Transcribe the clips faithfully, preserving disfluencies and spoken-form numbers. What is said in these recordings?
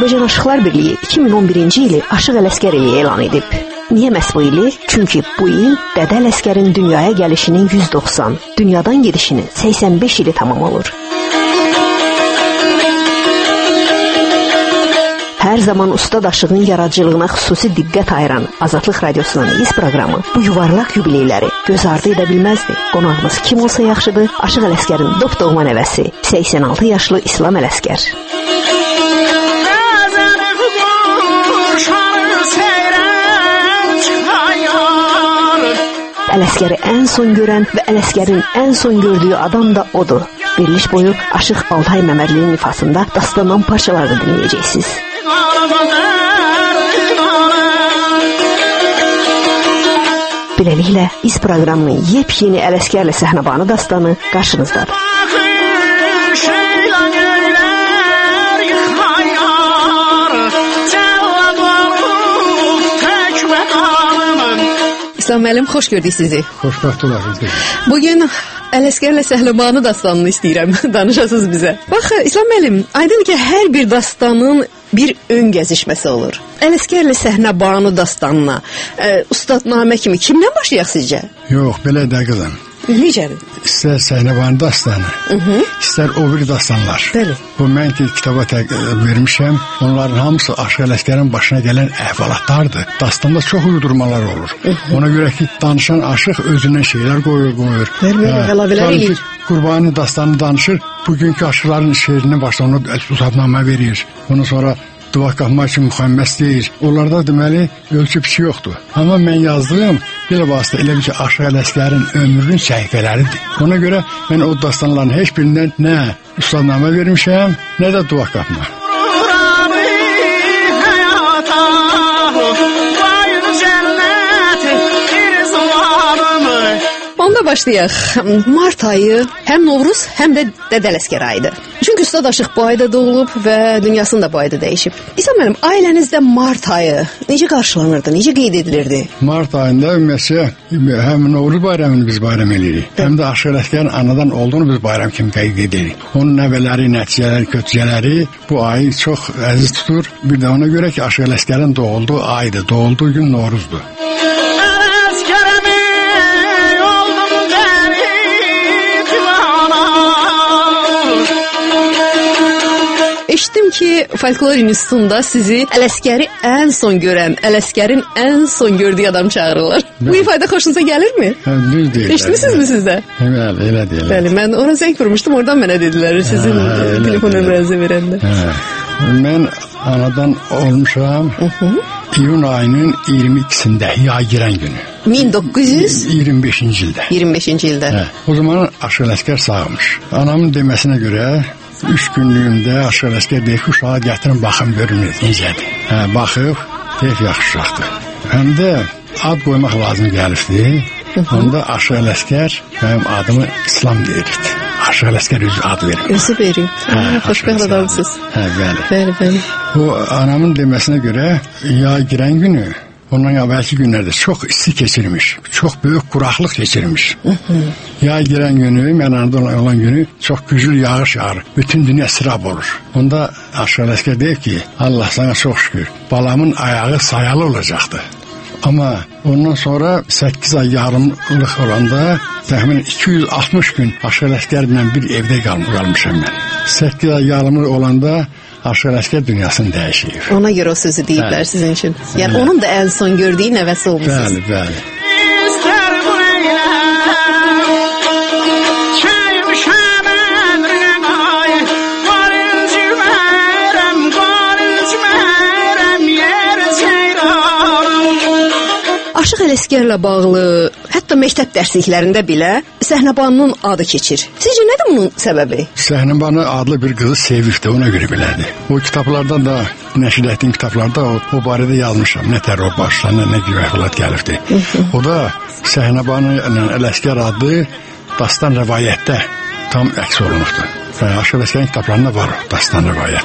Azərbaycan Aşıqlar Birliyi iki min on birinci ili Aşıq Ələsgər ili elan edib. Niyə məhz bu ili? Çünki bu il Dədə Ələsgərin dünyaya gəlişinin yüz doxsan, dünyadan gedişinin səksən beş ili tamam olur. Hər zaman Ustad Aşığın yaradıcılığına xüsusi diqqət ayıran Azadlıq Radiosunun iz proqramı bu yuvarlaq yubileyləri göz ardı edə bilməzdi. Qonağımız kim olsa yaxşıdır? Aşıq Ələsgərin dop-doğma nəvəsi, səksən altı yaşlı İslam Ələsgər. Ələsgəri ən son görən və Ələsgərin ən son gördüyü adam da odur. Veriliş boyu Aşıq Altay Məmmədlinin ifasında dastandan parçalarda dinləyəcəksiniz. Beləliklə, iz proqramının yepyeni Ələsgərlə Səhnəbanı dastanı qarşınızdadır. İslam müəllim, xoş gördük sizi. Xoşbəxt olasınız. Bugün Ələsgərlə Səhnəbanı dastanını istəyirəm, danışasınız bizə. Bax, İslam müəllim, aydın ki, hər bir dastanın bir ön gəzişməsi olur. Ələsgərlə Səhnəbanı dastanına, e, ustadnamə kimi kimdən başlayaq sizcə? Yox, belə də qızım. Necədir? İstər Səhnəbanı dastanı, uh -huh. istər o bir dastanlar. Bəli. Bu mən ki, kitaba vermişəm, onların hamısı Aşıq Ələsgərin başına gələn əhvalatlardır. Dastanda çox uydurmalar olur. Uh -huh. Ona görə ki, danışan Aşıq özündən şeylər qoyur, qoyur. Verməyək, əlavələr eləyir. Qurbani dastanını danışır, bugünkü Aşıqların şeirini başda onu ustadnamə verir. Ondan sonra dua qalmaq üçün müxəmməs deyir. Onlarda deməli ölçü biçi yoxdur. Amma mən yazdığım belə vasitə elə bir ki, Aşıq Ələsgərin ömrünün səhifələridir. Ona görə mən o dastanların heç birindən nə ustadnamə vermişəm, nə də dua qalmaq. Onda başlayaq. Mart ayı həm Novruz, həm də Dədə Ələsgər ayıdır. Çünki Ustad Aşıq bu ayda doğulub və dünyasını da bu ayda dəyişib. İslam müəllim, ailənizdə Mart ayı necə qarşılanırdı, necə qeyd edilirdi? Mart ayında ümumiyyətcə həm Novruz bayramını biz bayram edirik, həm də Aşıq Ələsgərin anadan olduğunu biz bayram kimi qeyd edirik. Onun nəvələri, nəticələri, kötücələri bu ayı çox əziz tutur. Bir də ona görə ki, Aşıq Ələsgərin doğulduğu aydır, doğulduğu gün Novruzdur. Eşitdim ki, Folklor İnstitutunda sizi Ələsgəri ən son görən, Ələsgərin ən son gördüyü adam çağırırlar. Bu ifadə xoşunuza gəlirmi? Hə, düz deyirlər. Eşitmisiniz mi sizdə? Bəli, elə deyirlər. Bəli, mən ona zəng vurmuşdum, oradan mənə dedilər sizin hə, telefon nömrənizi verəndə. Hə. Mən anadan olmuşam uh -huh. iyun ayının iyirmi ikisində, yay girən günü. min doqquz yüz iyirmi beşinci ildə. iyirmi beşinci ildə. Hə. O zaman Aşıq Ələsgər sağmış. Anamın deməsinə görə üç günlüyümdə Aşıq Ələsgər deyir ki, uşağı gətirin, baxım görün necədir. Hə, baxıb, deyir ki, yaxşı uşaqdır. Həm də ad qoymaq lazım gəlirdi. Onda Aşıq Ələsgər mənim adımı İslam deyirdi. Aşıq Ələsgər özü ad verir. Özü verir. Xoşbəxt adamsınız. Hə, bəli. Bəli, bəli. O anamın deməsinə görə yay girən günü, ondan əvvəlki günlərdə çox isti keçirmiş, çox böyük quraqlıq keçirmiş. Uh -huh. Yay girən günü, mən anadan olan günü çox güclü yağış yağır, bütün dünya sırab olur. Onda Aşıq Ələsgər deyir ki, Allah sana çox şükür, balamın ayağı sayalı olacaqdı. Amma ondan sonra səkkiz ay yarımlıq olanda təxminən iki yüz altmış gün Aşıq Ələsgərlə bir evdə qalmışam mən. səkkiz ay yarımlıq olanda Aşıq Ələsgər dünyasını dəyişir. Ona görə o sözü deyiblər bəli. Sizin üçün. Yəni bəli. Onun da ən son gördüyü nəvəsi olmuşsunuz. Bəli, bəli. Aşıq Ələsgərlə bağlı, hətta məktəb dərsliklərində belə Səhnəbanının adı keçir. Sizcə nədir bunun səbəbi? Səhnəbanı adlı bir qızı sevibdi, ona görə belədir. O kitablardan da, nəşr etdiyim kitablarda o, o barədə yazmışam. Nə tərör başlarına, nə gibi əhvalat gəlirdi. O da Səhnəbanı ilə Ələsgər adlı dastan rəvayətdə tam əks olunubdur. Və Aşıq Ələsgərin kitablarında var o dastan rəvayət.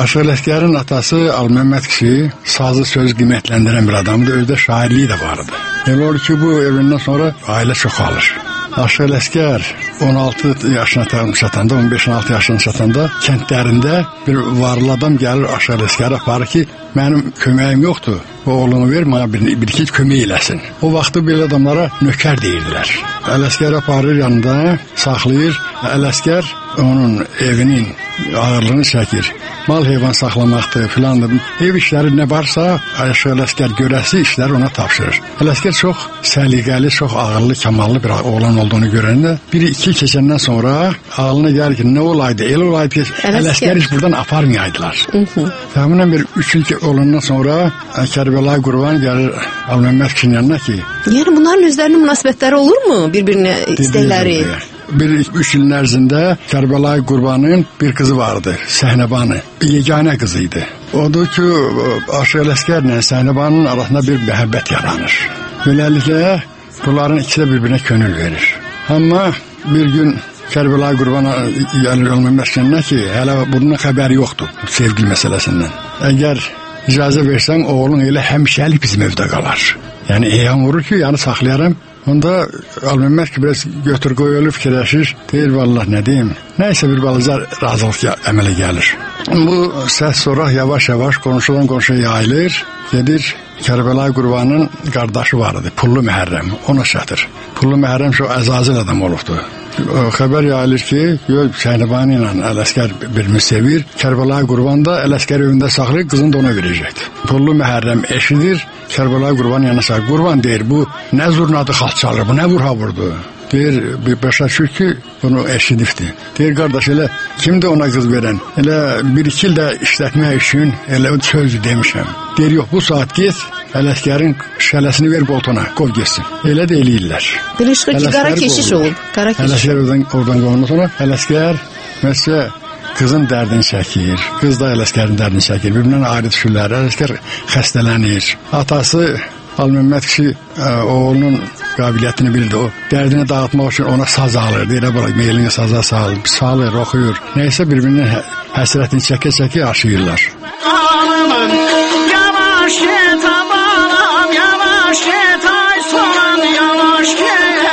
Aşıq Ələsgərin atası Alməmməd kişi sazı söz qiymətləndirən bir adamdı. Özdə şairliyi də vardı. Elə olur ki, bu evindən sonra ailə çoxalır. Aşıq Ələsgər on altı yaşına çatanda, on beş on altı yaşına çatanda kəndlərində bir varlı adam gəlir Aşıq Ələsgərə aparır ki, mənim köməyim yoxdur, oğlunu ver, mənə bir, bir iki kömək eləsin. O vaxtı belə adamlara nökər deyirdilər. Ələsgər aparır yanında, saxlayır. Ələsgər onun evinin ağırlığını çəkir. Mal heyvan saxlamaqdır filandır. Ev işləri nə varsa Aşıq Ələsgər görəsi işləri ona tapşırır. Ələsgər çox səliqəli, çox ağıllı, kamallı bir oğlan olduğunu görəndə biri iki keçəndən sonra ağlına gəlir ki, nə olaydı? Elə olaydı ki, Ələsgər heç buradan aparmayaydılar. Təxminən bir üç il olandan sonra Kərbəlayı Qurban gəlir Alməmməd kişinin yanına ki, yəni bunların özlərinin münasibətləri olurmu? Bir-birinə istəkləri? Bir üç ilin ərzində Kərbəlayı Qurbanın bir qızı vardı, Səhnəbanı. Yeganə qızı idi. Odur ki, Aşıq Ələsgərlə Səhnəbanın arasında bir məhəbbət yaranır. Beləliklə, bunların ikisi də bir-birinə könül verir. Amma bir gün Kərbəlayı Qurbana gəlir Alməmməd kişinin ki, hələ bunun xəbəri yoxdur sevgi məsələsindən. Əgər icazə versən, oğlun elə həmişəlik bizim evdə qalar. Yəni, eyan vurur ki, yəni saxlayaram. Onda Alməmməd ki, biraz götür qoy ölür, fikirləşir. Deyir, vallah nə deyim. Nəysə bir balaca razılıq əmələ gəlir. Bu səs sonra yavaş-yavaş qonşudan qonşuya yayılır. Gedir, Kərbəlayı Qurbanın qardaşı vardı, Pullu Məhərrəm. Ona çatır. Pullu Məhərrəm çox əzazil adam olubdu. Xəbər yayılır ki, Səhnəbani ilə Ələsgər birini sevir. Kərbəlayı Qurban da Ələsgər evində saxlayır, qızını da ona verəcəkdir. Pullu Məhərrəm eşidir, Kərbəlayı Qurban yanına çağırır. Qurban deyir, bu nə zurnadı xalq çalır, bu nə vurha vurdu? Deyir, bir başa düşür ki, bunu eşidibdir. Deyir, qardaş, elə kimdir ona qız verən? Elə bir iki il də işlətmək üçün elə sözdür demişəm. Deyir, yox, bu saat get, Ələsgərin şələsini ver qoltuna, qov getsin. Elə də eləyirlər. Belə çıxır ki, qara keşiş olub. Qara keşiş. Ələsgər oradan, oradan qovundan sonra Ələsgər məsələ qızın dərdini çəkir, qız da Ələsgərin dərdini çəkir. Bir-birindən ayrı düşürlər. Ələsgər xəstələnir. Atası Alməmməd kişi oğlunun qabiliyyətini bildi. O dərdini dağıtmaq üçün ona saz alır. Deyir, bırak, meylini saza salır, salır, oxuyur. Nəysə bir-birinin həsrətini çəkə-çəkə yaşayırlar. Alımın yavaş get abanam, yavaş get ay soğan, yavaş get.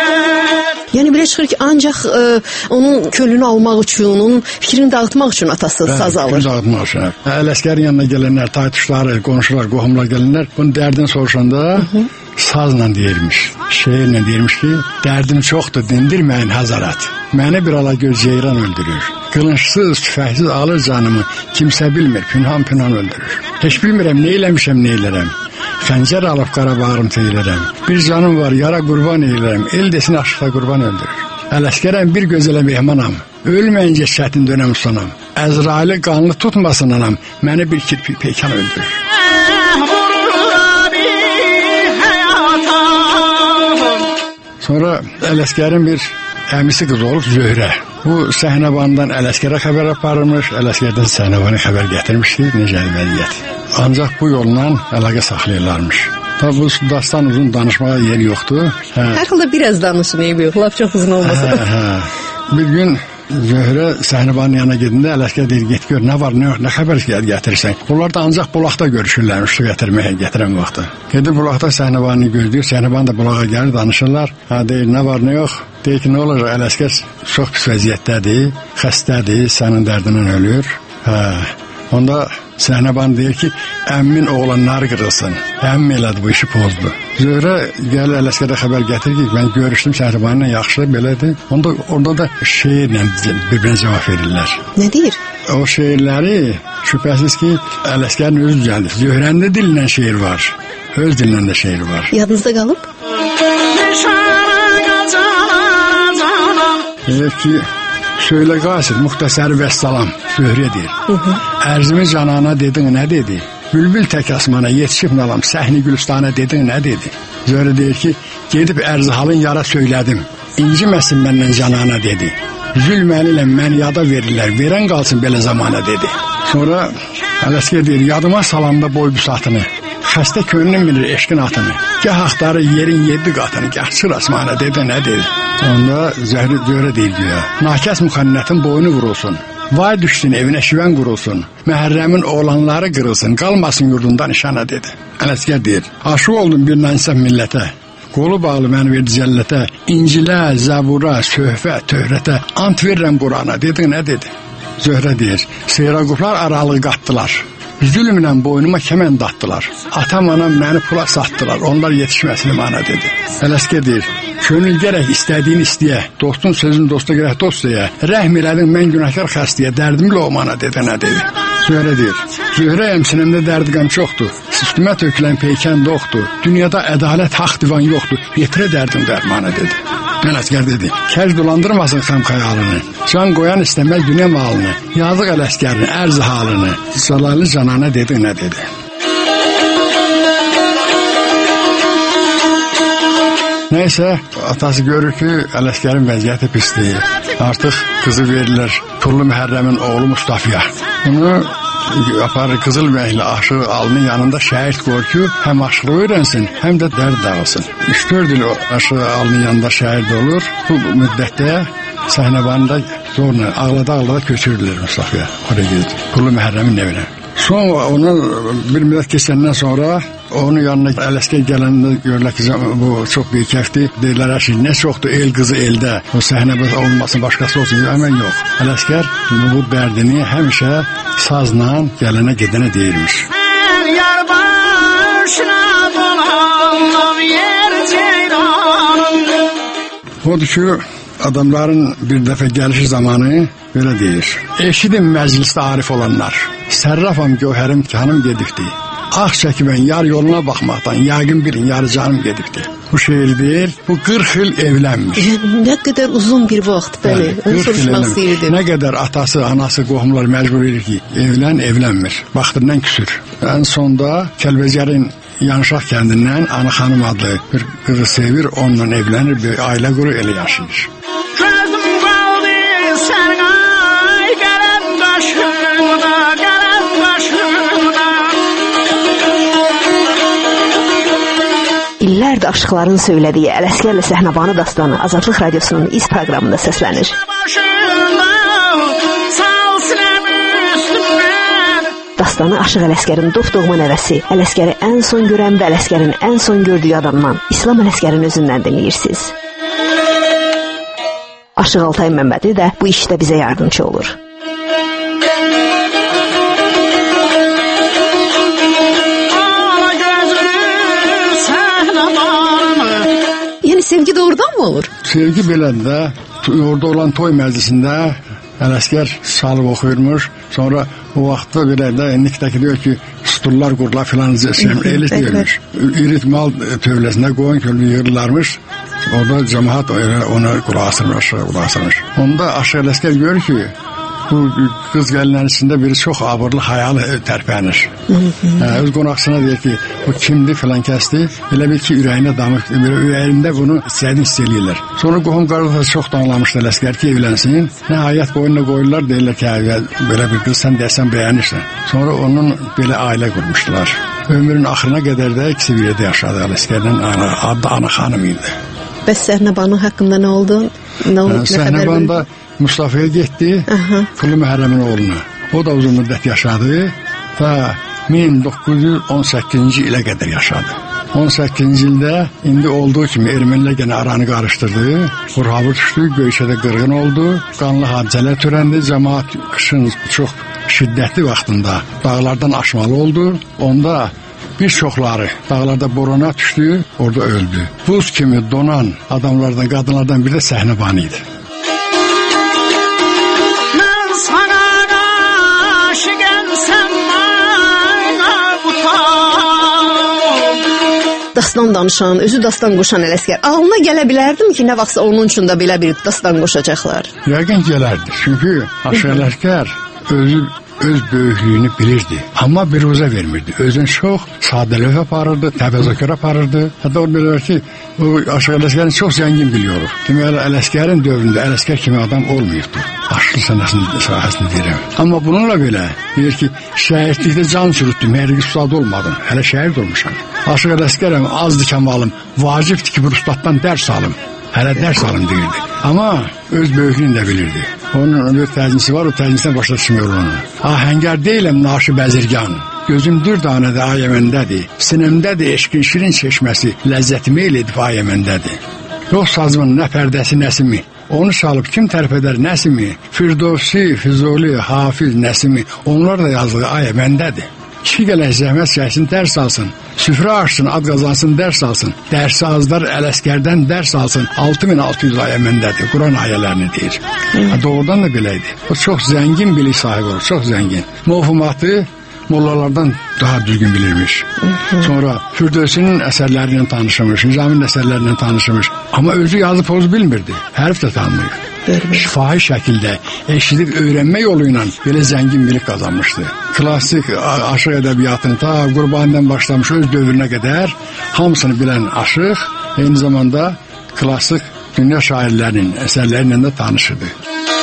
Yəni belə çıxır ki, ancaq ə, onun könlünü almaq üçün, onun fikrini dağıtmaq üçün atası Bəli, saz alır. Fikrini dağıtmaq üçün. Ələsgərin yanına gələnlər, taytuşları, qonşular, qohumlar gələnlər bunun dərdini soruşanda Hı -hı. sazla deyirmiş, şeirlə deyirmiş ki, dərdim çoxdur, dindirməyin həzarət. Məni bir ala göz ceyran öldürür. Qılınçsız, tüfəksiz alır canımı, kimsə bilmir, pünhan-pünhan öldürür. Heç bilmirəm, nə eləmişəm, nə eləirəm. Xəncər alıb qarabağım teylərəm. Bir canım var, yara qurban eylərəm. El desin aşıqda qurban öldürür. Ələsgərəm bir gözələ mehmanam. Ölməyincə çətin dönəm sonam. Əzraili qanlı tutmasın anam. Məni bir kirpi peykan öldürür. Sonra Ələsgərin bir əmisi qız olub Zöhrə. Bu Səhnəbandan Ələsgərə xəbər aparırmış, Ələsgərdən Səhnəbana xəbər gətirmişdi, necə vəziyyət. Ancaq bu yolla əlaqə saxlayırlarmış. Tabi bu dastan uzun danışmağa yer yoxdur. Hə. Hər halda biraz danışın, eyb yox, laf çox uzun olmasın. Hə, hə. Bir gün Zöhrə Səhnəbanın yanına gedində Ələsgər deyir, get gör, nə var, nə yox, nə xəbər gətirirsən. Onlar da ancaq bulaqda görüşürlərmiş, su gətirməyə, gətirən vaxtı. Gedir bulaqda Səhnəbanı gözləyir, Səhnəban da bulağa gəlir, danışırlar. Ha, deyir, nə var, nə yox. Deyir ki, nə olacaq, Ələsgər çox pis vəziyyətdədir, xəstədir, sənin dərdindən ölür. Hə. Onda Səhnəban deyir ki, əmmin oğlanlar qırılsın. Əmm elədi, bu işi pozdu. Zöhrə gəlir Ələsgərə xəbər gətirir ki, mən görüşdüm Səhnəbanla, yaxşı, belədir. Onda, orada da şeirlə bir-birinə cavab verirlər. Nə deyir? O şeirləri şübhəsiz ki, Ələsgərin özü düzəldir. Zöhrənin də dilindən şeir var, öz dilindən də şeir var. Yadınızda qalıb? Deyir ki, söylə qasid, muxtasər və salam, Zöhrə deyir. Hı -hı. Ərzimi canana dedin, nə dedi? Bülbül tək asmana yetişib nalam, səhni gülüstana dedin, nə dedi? Zöhrə deyir ki, gedib ərzihalın yara söylədim, inciməsin məndən canana dedi. Zülməni ilə məni yada verirlər, verən qalsın belə zamana dedi. Sonra Ələsgər deyir, yadıma salanda boy büsatını, xəstə könlüm bilir eşqin atını, gah axtarır yerin yeddi qatını, gah çır asmana dedi, nə dedi? Onda Zöhrə deyir diyor, nakəs müxənnətin boynu vurulsun, Vay düşsün evinə şivən qurulsun. Məhərrəmin oğlanları qırılsın. Qalmasın yurdundan nişana dedi. Ələsgər deyir. Aşıq oldum bir nansaf millətə. Qolu bağlı məni verdi cəllətə. İncilə, Zəbura, Söhvə, Töhrətə. Ant verirəm Qurana. Dedi nə dedi? Zöhrə deyir. Seyraquflar aralığı qatdılar. Zülmlə boynuma kəmən datdılar. Atam anam məni pula satdılar. Onlar yetişməsin mana dedi. Ələsgər deyir. Könül gərək istədiyini istəyə. Dostun sözünü dosta gərək dost deyə. Rəhm elədin mən günahkar xəstəyə. Dərdimlə o mana dedi nə dedi. Zöhrə deyir. Zöhrəyəm sinəmdə dərdiqəm çoxdur. Üstümə tökülən peykən doğdur. Dünyada ədalət, haqq divan yoxdur. Yetirə dərdim dərmanı dedi. Ələsgər dedi. Kəc dolandırmasın xam xəyalını. Can qoyan istəməz dünya malını. Yazıq Ələsgərin ərz halını. Zəlallı canana dedi nə dedi. Neyse atası görür ki Ələsgərin vəziyyəti pisdir. Artıq kızı verilir Turlu Məhərrəmin oğlu Mustafa'ya. Bunu aparır Qızılbəyli aşığı alının yanında şəhid qoyur ki həm aşığı öyrənsin həm də dərd dağılsın. üç dörd il aşığı alının yanında şəhid olur. Bu müddətdə Səhnəbanıda zorla ağlada-ağlada köçürürlər Mustafa'ya. Oraya gedir. Turlu Məhərrəmin evinə. Sonra onu bir müddət keçəndən sonra onun yanına Ələsgər gələndə görürlər ki bu çox beykəfdir. Deyirlər ki nə çoxdur el qızı elde. O səhnədə olmasın başqası olsun. Həmən yox. Ələsgər bu dərdini həmişə sazla gələnə gedənə deyirmiş. Odur ki adamların bir dəfə gəlişi zamanı belə deyir. Eşidin məclisdə arif olanlar. Sərrafam gövhərim kanım gedibdi. Ağ çəkibən yar yoluna baxmaqdan yəqin bilin yarı canım gedibdi. Bu şeir deyil, bu qırx il evlənmiş. Yəni, nə qədər uzun bir vaxt, bəli, onu soruşmaq istəyirdim. Nə qədər atası, anası, qohumlar məcbur edir ki, evlən, evlənmir. Baxdırından küsür. Ən sonda Kəlbəcərin Yanşaq kəndindən Ana xanım adlı bir qızı sevir, onunla evlənir, bir ailə quru elə yaşayır. İllərdir aşıqların söylədiyi Ələsgərlə Səhnəbanı dastanı Azadlıq Radiosunun iz proqramında səslənir. Dastanı Aşıq Ələsgərin dop-doğma nəvəsi, Ələsgəri ən son görən və Ələsgərin ən son gördüyü adamdan, İslam Ələsgərin özündən dinləyirsiniz. Aşıq Altay Məmmədli də bu işdə bizə yardımcı olur. Yəni sevgi doğrudan mı olur? Sevgi beləndə, orada olan toy məclisində Ələsgər salıb oxuyurmuş. Sonra o vaxtda belə də indikdəki diyor ki, stullar qurlar filan elə deyilmiş. İrit mal tövləsində qoyun kölü yığırlarmış. Orada cəmaat ona qulaq asırmış, qulaq asırmış. Onda Aşıq Ələsgər görür ki, bu qız gəlinlərin içində biri çox abırlı, hayalı tərpənir. Hə, öz qonaqçısına deyir ki, bu kimdir filan kəsdir. Elə bil ki, ürəyinə damıq, ürəyində bunu istəyini hiss eləyirlər. Sonra qohum qardaşı çox danlamışdı Ələsgər ki, evlənsin. Nəhayət boynuna qoyurlar, deyirlər ki, belə bir qız sən deyəsən bəyənirsən. Sonra onun belə ailə qurmuşdular. Ömrün axırına qədər də ikisi bir yerdə yaşadı Ələsgərlə, adı Ana xanım idi. Bəs Səhnəbanı haqqında nə oldu? Səhnəbanda Mustafa'ya getdi, Turlu Məhərrəmin oğluna. O da uzun müddət yaşadı və min doqquz yüz on səkkizinci ilə qədər yaşadı. on səkkizinci ildə indi olduğu kimi ermənilər gene aranı qarışdırdı. Vurhavur düşdü, Göyçədə qırğın oldu, qanlı hadisələr törəndi. Cəmaat qışın çox şiddətli vaxtında dağlardan aşmalı oldu. Onda bir çoxları dağlarda borana düşdü, orada öldü. Buz kimi donan adamlardan, qadınlardan biri də Səhnəbanı idi. Dastan danışan, özü dastan qoşan Ələsgər. Ağlına gələ bilərdim ki, nə vaxtsa onun üçün də belə bir dastan qoşacaqlar. Yəqin gələrdi. Çünki Aşıq Ələsgər özü öz böyüklüyünü bilirdi. Amma biruzə vermirdi. Özün çox sadəlövh aparırdı, təbəzzəkər aparırdı. Hətta o bilir ki, o Aşıq Ələsgərin çox zəngin biliyor. Deməli, Ələsgərin dövründə Ələsgər kimi adam olmayıbdı. Aşıq sənəsinin sahəsini deyirəm. Amma bununla belə deyir ki, şəhidlikdə can çürütdüm, hər iki ustad olmadım. Hələ şəhid olmuşam. Aşıq Ələsgərəm, azdı kəmalım, vacibdir ki, bir ustaddan dərs alım. Hələ dərs alın deyirdi. Amma öz böyüklüyünü də bilirdi. Onun bir təcnisi var, o təcnisindən başa düşmüyor onu. Ahəngər deyiləm, naşı bəzirgan. Gözüm dür danədə ayəməndədir. Sinəmdədir eşqin şirin çeşməsi, ləzzətimi el edib ayəməndədir. Yox sazımın nə pərdəsi nəsimi, onu çalıb kim tərif edər nəsimi, Firdovsi, Füzuli, Hafiz, Nəsimi, onlar da yazdığı ayəməndədir. Kişi gələk zəhmət çəksin, dərs alsın. Süfrə açsın, ad qazansın, dərs alsın. Dərsi azlar Ələskərdən dərs alsın. altı min altı yüz ayə məndədir. Quran ayələrini deyir. Ha, doğrudan da beləydi. O çox zəngin bilik sahibi olur, çox zəngin. Mövhumatı mollalardan daha düzgün bilirmiş. Sonra Firdevsinin əsərlərindən tanışmış, Nizaminin əsərlərindən tanışmış. Amma özü yazı pozu bilmirdi. Hərf də tanımıyor. Şifahi şəkildə eşidib öyrənmə yolu ilə belə zəngin bilik qazanmışdı. Klassik aşıq ədəbiyyatını ta Qurbanidən başlamış öz dövrünə qədər hamısını bilən aşıq, eyni zamanda klassik dünya şairlərinin əsərlərindən də tanışırdı.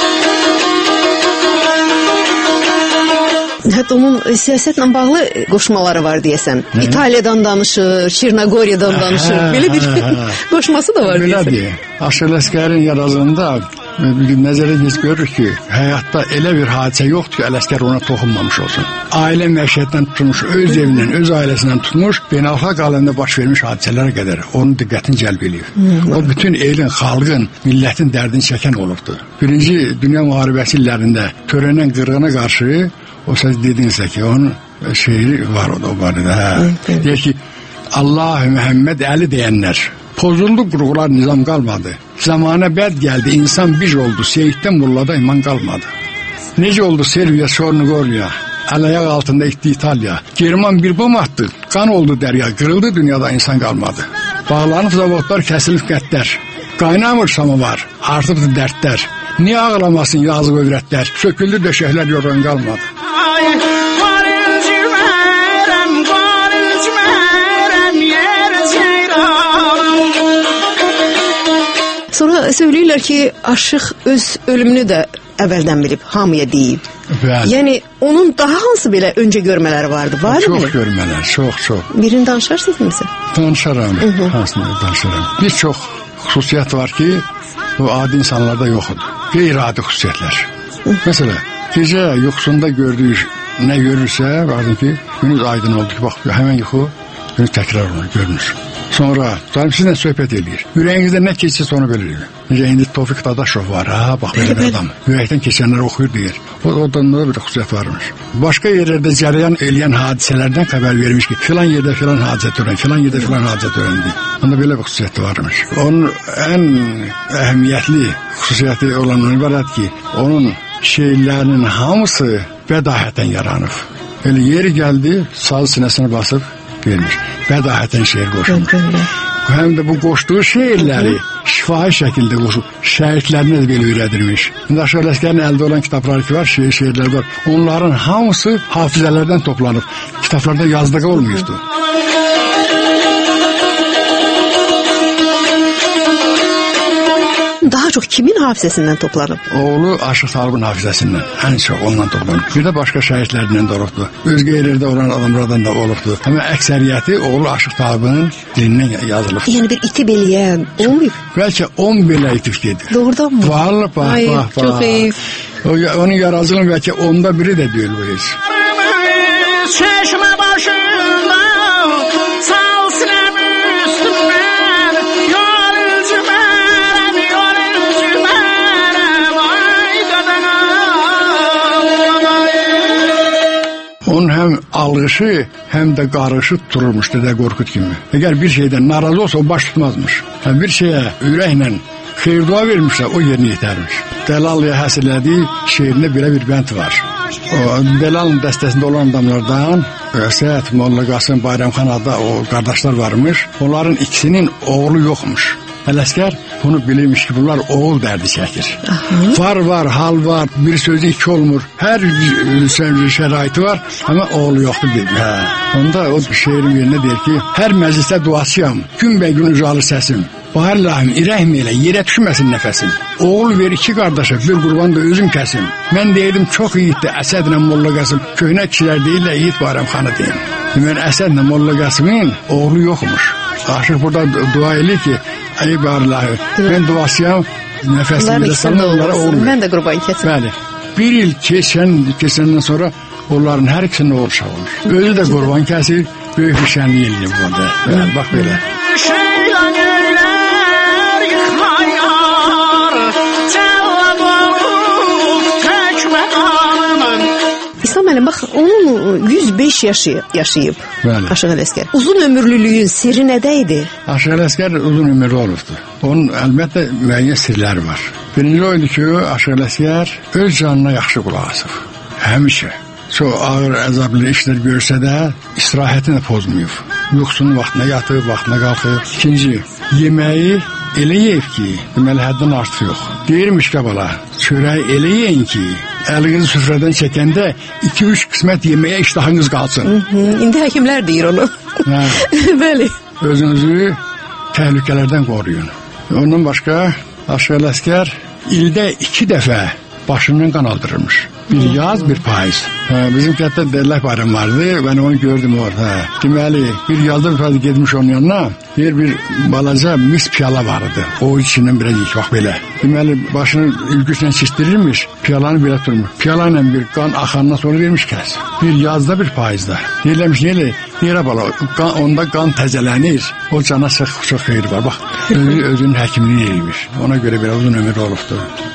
Hətta onun siyasətlə bağlı qoşmaları var deyəsən. Nə? İtaliyadan danışır, Çirnogoriyadan danışır. Belə bir qoşması da var deyəsən. Belədir. Aşıq Ələsgərin yarazığında nəzərə geç görür ki, həyatda elə bir hadisə yoxdur ki, Ələsgər ona toxunmamış olsun. Ailə məişətdən tutmuş, öz evindən, öz ailəsindən tutmuş, beynəlxalq aləmdə baş vermiş hadisələrə qədər onun diqqətini cəlb edir. Hmm. O bütün elin, xalqın, millətin dərdini çəkən olubdur. Birinci Dünya müharibəsi illərində törənən qırğına qarşı o söz dedinsə ki, onun şeiri var o da o barədə. Hə. Deyir ki, Allah Məhəmməd Əli deyənlər, pozuldu qurğular, nizam qalmadı. Zamana bəd gəldi, insan bir oldu, Seyiddən Mullada iman qalmadı. Necə oldu Serviya, Çornogoriya, əl-ayaq altında itdi İtaliya. German bir bom attı, qan oldu dərya, qırıldı dünyada insan qalmadı. Bağlanıb zavodlar, kəsilib qəddər. Qaynamır samovar, artıbdı dərdlər. Niyə ağlamasın yazıq övrətlər, söküldü döşəklər yorğan qalmadı. Sonra söyləyirlər ki, aşıq öz ölümünü də əvvəldən bilib, hamıya deyib. Bəli. Yəni, onun daha hansı belə öncə görmələri vardı, var mı? Çox görmələr, çox, çox. Birini danışarsınız mı sizə? Danışaram, hansını danışaram. Bir çox xüsusiyyət var ki, o adi insanlarda yoxudur. Qeyri-adi xüsusiyyətlər. Məsələn, gecə yuxusunda gördüyü nə görürsə, vardı ki, günüz aydın oldu ki, bax, həmən yuxu günüz təkrar olur, görünür. Sonra zalim sizlə söhbət edir. Ürəyinizdə nə keçirsə onu bilir. Necə indi Tofiq Dadaşov var, ha, bax belə bir adam. Ürəkdən keçənlər oxuyur deyir. O, oradan da bir xüsusiyyət varmış. Başqa yerlərdə cərəyan eləyən hadisələrdən xəbər vermiş ki, filan yerdə filan hadisə törən, filan yerdə filan hadisə törəndi. Onda belə bir xüsusiyyəti varmış. Onun ən əhəmiyyətli xüsusiyyəti olan ibarət ki, onun şeirlərinin hamısı bədahətən yaranıb. Elə yeri gəldi, saz sinəsinə basıb vermiş. Bədahətən şeir qoşulmuş. Həm də bu qoşduğu şeirləri şifahi şəkildə qoşub, şəhidlərinə də belə öyrədirmiş. İndi Aşıq Ələsgərin əldə olan kitabları ki var, şeir şeirlər var. Onların hamısı hafizələrdən toplanıb. Kitablarda yazdığı olmuşdu. Daha çox kimin hafizəsindən toplanıb? Oğlu Aşıq Talibin hafizəsindən, ən çox ondan toplanıb. Bir də başqa şəhidlərindən də olubdu. Özgə yerlərdə olan adamlardan da olubdu. Amma əksəriyyəti oğlu Aşıq Talibin dilindən yazılıb. Yəni bir iti beləyən olmayıb? Bəlkə on belə itib gedir. Doğrudan mı? Vallahi bax, Ay, bax, bax. Çox heyif. Onun yarazılığın bəlkə onda biri də deyil bu heç. Çeşmə başında sal sinəm üstümdən yolcu mənəm, yolcu mənəm ay dadana. Onun həm alğışı, həm də qarışı tutulmuş Dədə Qorqud kimi. Əgər bir şeydən narazı olsa o baş tutmazmış. Həm bir şeyə ürəklə xeyir dua vermişsə o yerini yetərmiş. Dəlallıya həsrlədiyi şeirində belə bir bənd var. O Dəlalın dəstəsində olan adamlardan Əsəd, Molla Qasım, Bayramxan adda o qardaşlar varmış. Onların ikisinin oğlu yoxmuş. Ələsgər bunu bilirmiş ki, bunlar oğul dərdi çəkir. Aha. Var var, hal var, bir sözü iki olmur. Hər şəraiti var, amma oğlu yoxdur deyir. Hə. Onda o şeirin yerine deyir ki, hər məclisdə duasıyam, gün bə gün ucalır səsim. Bahar lahim, irəhm elə, yerə düşməsin nəfəsim. Oğul ver iki qardaşa, bir qurban da özüm kəsim. Mən deyirdim, çox yiğitdir Əsədlə Molla Qasım. Köhnə kişilər deyirlər, yiğit Bayramxanı deyim. Deməli, Əsədlə Molla Qasımın oğlu yoxmuş. Aşıq burada dua edir ki, Ey barlar. Ben duasıyam nəfəsində sanırlar olmuyor. Mən də qurban kəsim. Bəli. Bir il keçən, keçəndən sonra onların hər ikisinin oğul uşağı olur. Özü də qurban kəsir, böyük bir şənlik eləyir burada. Yəni, bax belə. İslam müəllim, bax, onun yüz beş yaşı yaşayıb Bəli. Aşıq Ələsgər. Uzun ömürlülüyün sirri nədə idi? Aşıq Ələsgər uzun ömürlü olubdu. Onun əlbəttə müəyyən sirləri var. Birinci oydu ki, Aşıq Ələsgər öz canına yaxşı qulaq asıb. Həmişə. Çox ağır, əzablı işlər görsə də istirahətini pozmayıb. Yuxusunun vaxtına yatıb, vaxtına qalxıb. İkinci, yeməyi elə yeyib ki, deməli həddən artıq yox. Deyirmiş ki, bala, çörəyi elə yeyin ki, əlinizi süfrədən çəkəndə iki üç qismət yeməyə iştahınız qalsın. Hı -hı. İndi həkimlər deyir onu. Bəli. Özünüzü təhlükələrdən qoruyun. Ondan başqa Aşıq Ələsgər ildə iki dəfə başından qan aldırırmış. Bir yaz, bir payız. Hə, bizim kətdə Dərlək bayram vardı. Ben onu gördüm orada. Deməli, bir yazda bir payız gedmiş onun yanına. Bir bir balaca mis piyala vardı. O içindən biraz ilk vaxt belə. Deməli, başını ülgüslə çistirirmiş. Piyalanı belə durmuş. Piyalayla bir qan axandan sonra vermiş kəs. Bir yazda, bir payızda. Deyirləmiş, neyle? Deyirə bala, qan, onda qan təzələnir. O cana çox, çox xeyir var. Bax, özü, özünün həkimliğini eləymiş. Ona görə belə uzun ömür olubdu.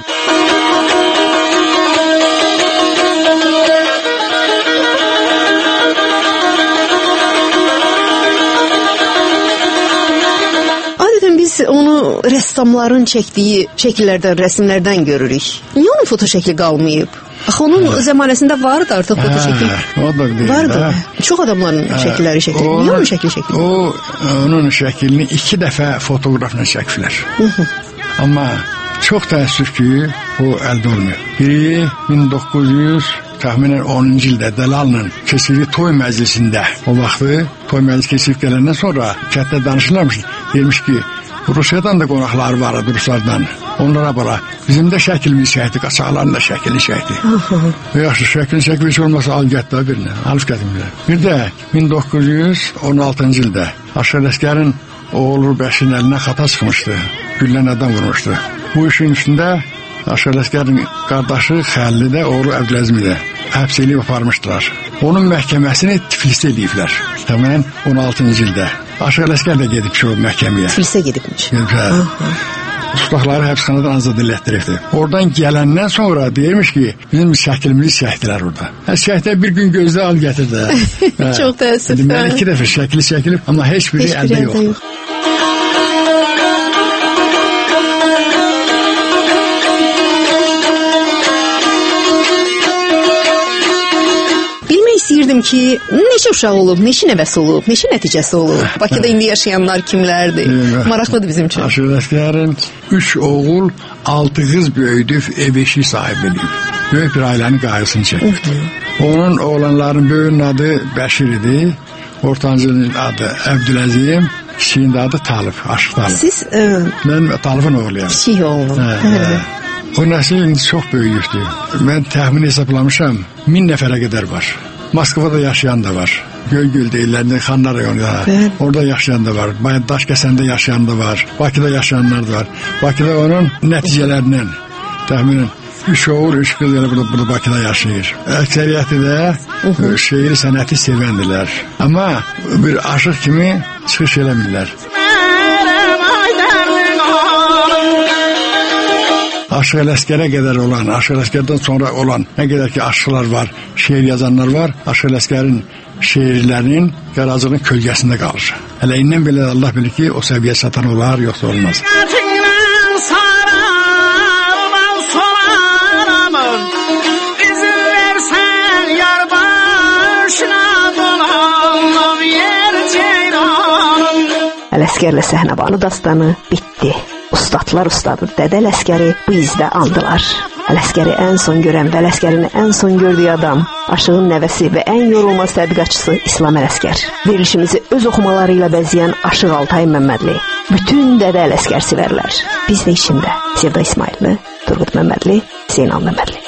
Biz onu rəssamların çəkdiyi şəkillərdən, rəsmlərdən görürük. Niyə onun foto şəkli qalmayıb? Axı onun hə. Zəmanəsində vardı artıq foto şəkli. O da deyil. Vardı. Hə. Çox adamların hə. şəkilləri şəkli. Niyə onun şəkli şəkli? O, onun şəklini iki dəfə fotoqrafla çəkdilər. Amma çox təəssüf ki, o əldə olmuyor. Biri min doqquz yüz təxminən onuncu ildə Dəlalla keçirdiyi toy məclisində o vaxtı toy məclisi keçirib gələndən sonra kətdə danışırlarmış. Deyirmiş ki, Rusiyadan da qonaqlar var idi, Ruslardan. Onlara bala, bizim də şəklimiz çəkdi, qaçaqların da şəklini çəkdi. Yaxşı, şəklini çəkdi, heç olmasa al gət də birini, alıb gətimlər. Bir də min doqquz yüz on altıncı ildə Aşıq Ələsgərin oğlu Bəşirin əlinə xata çıxmışdı, güllən adam vurmuşdu. Bu işin üstündə Aşıq Ələsgərin qardaşı Xəllidə, oğlu Əbdüləzmi də həbs eləyib aparmışdılar. Onun məhkəməsini Tiflisdə eləyiblər. Təmən on altıncı ildə. Aşıq Ələsgər də gedib ki, o məhkəməyə. Tiflisə gedibmiş. Tutaqları həbsxanadan azad elətdiribdi. Oradan gələndən sonra deyirmiş ki, bizim şəklimizi çəkdilər orada. Hə, şəkdə bir gün gözlə al gətir də. Çox təəssüf. Deməli, iki dəfə şəkli çəkilib, amma heç biri heç əldə yoxdur. Yox. İstəyirdim ki, neçə uşaq olub, neçə nəvəsi olub, neçə nəticəsi olub? Bakıda indi yaşayanlar kimlərdir? Maraqlıdır bizim üçün. Aşıq Ələsgərin üç oğul, altı qız böyüdüb, ev eşik sahibi edib. Böyük bir ailənin qayğısını çəkib. Onun oğlanların böyünün adı Bəşir idi, ortancının adı Əbdüləzim, kiçiyin adı Talib, Aşıq Talib. Siz? E... Mən Talibin oğluyam. Kiçik oğlum. O nəsil indi çox böyükdür. Mən təxmin hesaplamışam, min nəfərə qədər var. Moskvada yaşayan da var. Göygöl deyirlər, Xanlar rayonunda. Orada yaşayan da var. Daşkəsəndə yaşayan da var. Bakıda yaşayanlar da var. Bakıda onun nəticələrindən təxminən üç oğul, üç qız elə burada, burada Bakıda yaşayır. Əksəriyyəti də şeiri sənəti sevəndilər. Amma bir aşıq kimi çıxış eləmirlər. Aşıq Ələsgərə qədər olan, Aşıq Ələsgərdən sonra olan nə qədər ki aşıqlar var, şeir yazanlar var, Aşıq Ələsgərin şeirlərinin qarazının kölgəsində qalır. Hələ indən belə Allah bilir ki, o səviyyə satan olar, yoxsa olmaz. Ələsgərlə Səhnəbanı dastanı bitdi. Ustadlar ustadı Dədə Ələsgəri bu izdə andılar. Ələsgəri ən son görən və Ələsgərini ən son gördüyü adam, Aşığın nəvəsi və ən yorulmaz tədqiqatçısı İslam Ələsgər. Verilişimizi öz oxumaları ilə bəzəyən Aşıq Altay Məmmədli, bütün Dədə Ələsgər sevərlər. Biz də içində Sevda İsmailli, Turqut Məmmədli, Zeynal Məmmədli.